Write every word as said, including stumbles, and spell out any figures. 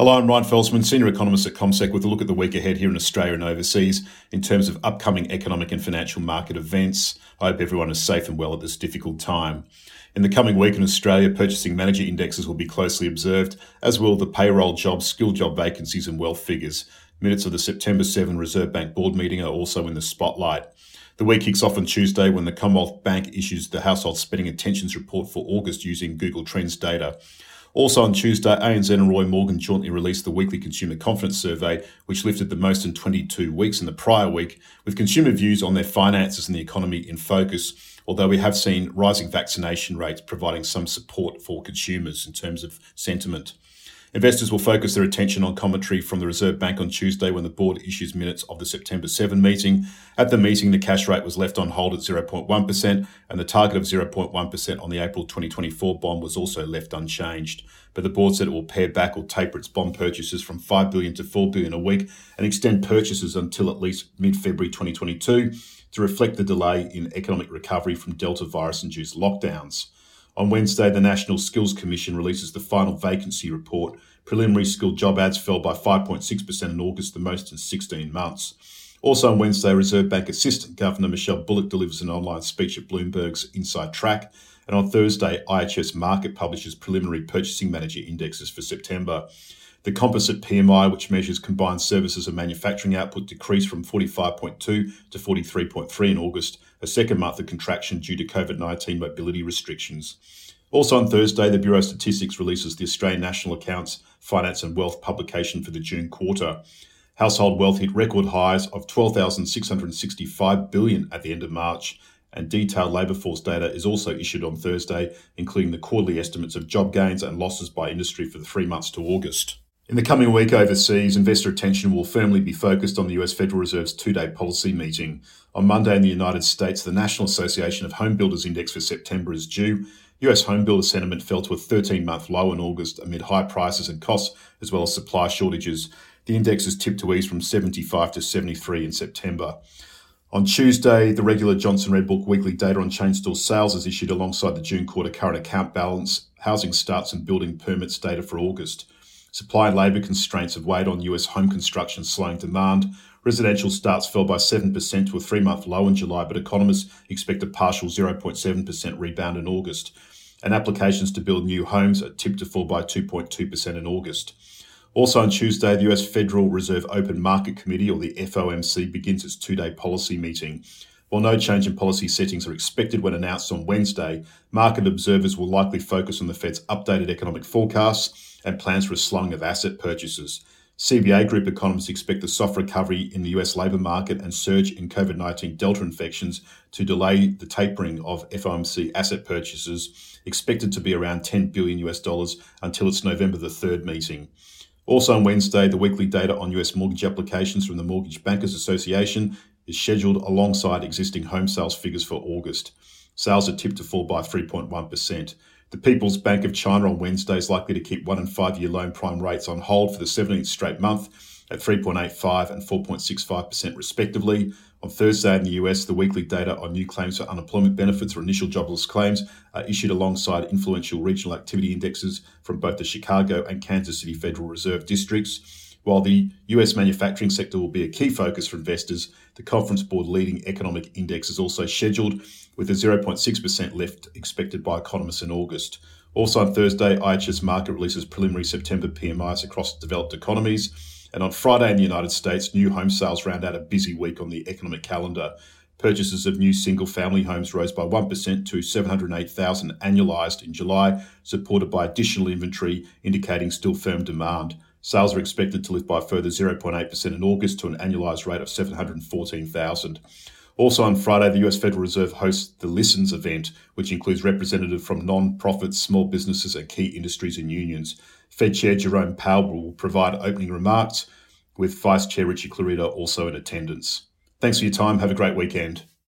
Hello, I'm Ryan Felsman, Senior Economist at CommSec, with a look at the week ahead here in Australia and overseas in terms of upcoming economic and financial market events. I hope everyone is safe and well at this difficult time. In the coming week in Australia, purchasing manager indexes will be closely observed, as will the payroll jobs, skill job vacancies and wealth figures. Minutes of the September seventh Reserve Bank board meeting are also in the spotlight. The week kicks off on Tuesday when the Commonwealth Bank issues the Household Spending Intentions Report for August using Google Trends data. Also on Tuesday, A N Z and Roy Morgan jointly released the weekly Consumer Confidence Survey, which lifted the most in twenty-two weeks in the prior week, with consumer views on their finances and the economy in focus, although we have seen rising vaccination rates providing some support for consumers in terms of sentiment. Investors will focus their attention on commentary from the Reserve Bank on Tuesday when the board issues minutes of the September seventh meeting. At the meeting, the cash rate was left on hold at zero point one percent and the target of zero point one percent on the April twenty twenty-four bond was also left unchanged. But the board said it will pare back or taper its bond purchases from five billion dollars to four billion dollars a week and extend purchases until at least mid-February twenty twenty-two to reflect the delay in economic recovery from Delta virus-induced lockdowns. On Wednesday, the National Skills Commission releases the final vacancy report. Preliminary skilled job ads fell by five point six percent in August, the most in sixteen months. Also on Wednesday, Reserve Bank Assistant Governor Michelle Bullock delivers an online speech at Bloomberg's Inside Track. And on Thursday, I H S Markit publishes preliminary purchasing manager indexes for September. The composite P M I, which measures combined services and manufacturing output, decreased from forty-five point two to forty-three point three in August, a second month of contraction due to COVID nineteen mobility restrictions. Also on Thursday, the Bureau of Statistics releases the Australian National Accounts, Finance and Wealth publication for the June quarter. Household wealth hit record highs of twelve thousand six hundred sixty-five billion dollars at the end of March, and detailed labour force data is also issued on Thursday, including the quarterly estimates of job gains and losses by industry for the three months to August. In the coming week overseas, investor attention will firmly be focused on the U S Federal Reserve's two-day policy meeting. On Monday in the United States, the National Association of Home Builders Index for September is due. U S home builder sentiment fell to a thirteen-month low in August amid high prices and costs, as well as supply shortages. The index is tipped to ease from seventy-five to seventy-three in September. On Tuesday, the regular Johnson Red Book weekly data on chain store sales is issued alongside the June quarter current account balance, housing starts and building permits data for August. Supply and labour constraints have weighed on U S home construction, slowing demand. Residential starts fell by seven percent to a three-month low in July, but economists expect a partial zero point seven percent rebound in August. And applications to build new homes are tipped to fall by two point two percent in August. Also on Tuesday, the U S Federal Reserve Open Market Committee, or the F O M C, begins its two-day policy meeting. While no change in policy settings are expected when announced on Wednesday, market observers will likely focus on the Fed's updated economic forecasts and plans for a slowing of asset purchases. C B A Group economists expect the soft recovery in the U S labour market and surge in COVID nineteen Delta infections to delay the tapering of F O M C asset purchases, expected to be around ten billion US dollars until its November the third meeting. Also on Wednesday, the weekly data on U S mortgage applications from the Mortgage Bankers Association is scheduled alongside existing home sales figures for August. Sales are tipped to fall by three point one percent. The People's Bank of China on Wednesday is likely to keep one and five-year loan prime rates on hold for the seventeenth straight month at three point eight five and four point six five percent respectively. On Thursday in the U S, the weekly data on new claims for unemployment benefits or initial jobless claims are issued alongside influential regional activity indexes from both the Chicago and Kansas City Federal Reserve districts. While the U S manufacturing sector will be a key focus for investors, the Conference Board leading economic index is also scheduled, with a zero point six percent lift expected by economists in August. Also on Thursday, I H S Markit releases preliminary September P M Is across developed economies. And on Friday in the United States, new home sales round out a busy week on the economic calendar. Purchases of new single-family homes rose by one percent to seven hundred eight thousand annualised in July, supported by additional inventory, indicating still firm demand. Sales are expected to lift by a further zero point eight percent in August to an annualised rate of seven hundred fourteen thousand. Also on Friday, the U S Federal Reserve hosts the Listens event, which includes representatives from non-profits, small businesses and key industries and unions. Fed Chair Jerome Powell will provide opening remarks, with Vice Chair Richie Clarida also in attendance. Thanks for your time. Have a great weekend.